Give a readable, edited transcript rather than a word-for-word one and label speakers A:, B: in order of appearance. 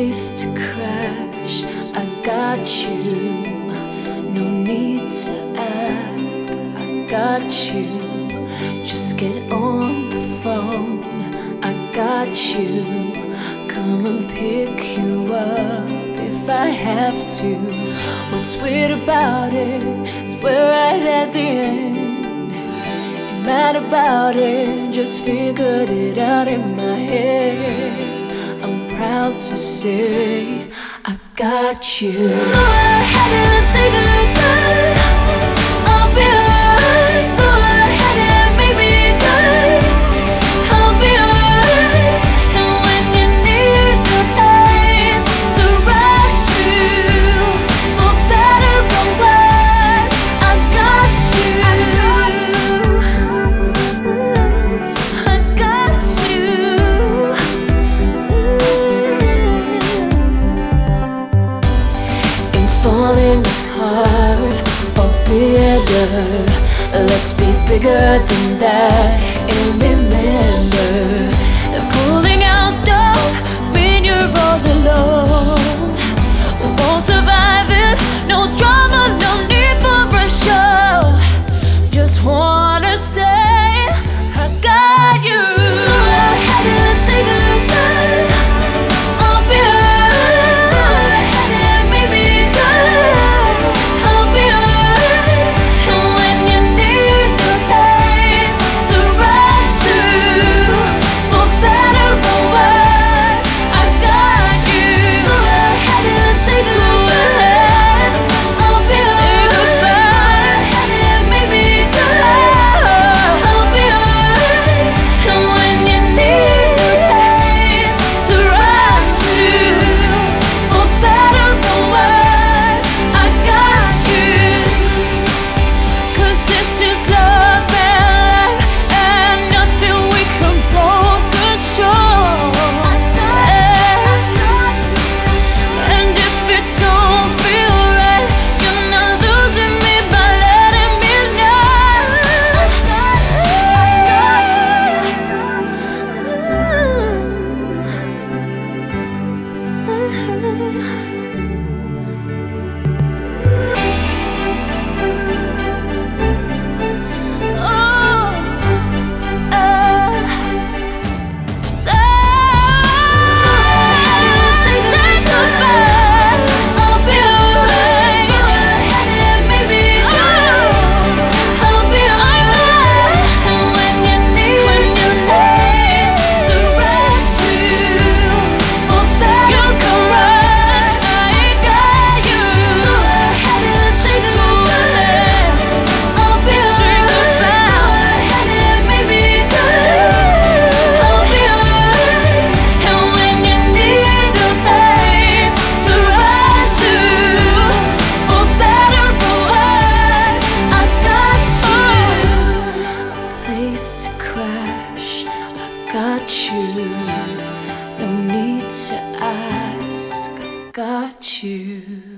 A: place to crash. I got you, no need to ask. I got you, just get on the phone. I got you, come and pick you up if I have to. What's weird about it is we're right at the end. You're mad about it, just figured it out in my head. I'm proud to say I got you. Go ahead and say goodbye. I'll be alright. Go ahead and make me cry. I'll be alright. And when you need the place to run to, for better or worse, I got you. I got you. Ain't falling apart or bitter. Let's be bigger than that. And remember that pulling out don't mean you're all alone. We won't survive it. No drama, no need for a show. Just wanna say I got you. Go ahead and say goodbye. I'll be alright. Go ahead and make me cry. I'll be alright. And when you need the place to run to, for better or worse, I got you. Go ahead and say goodbye. I'll be alright. Go ahead and make me cry. I'll be alright. And when you need the place to run to, for better or worse, I got you. 'Cause this is love and life, and nothing we can both control. And if it don't feel right, you're not losing me by letting me place to crash. I got you, no need to ask. I got you.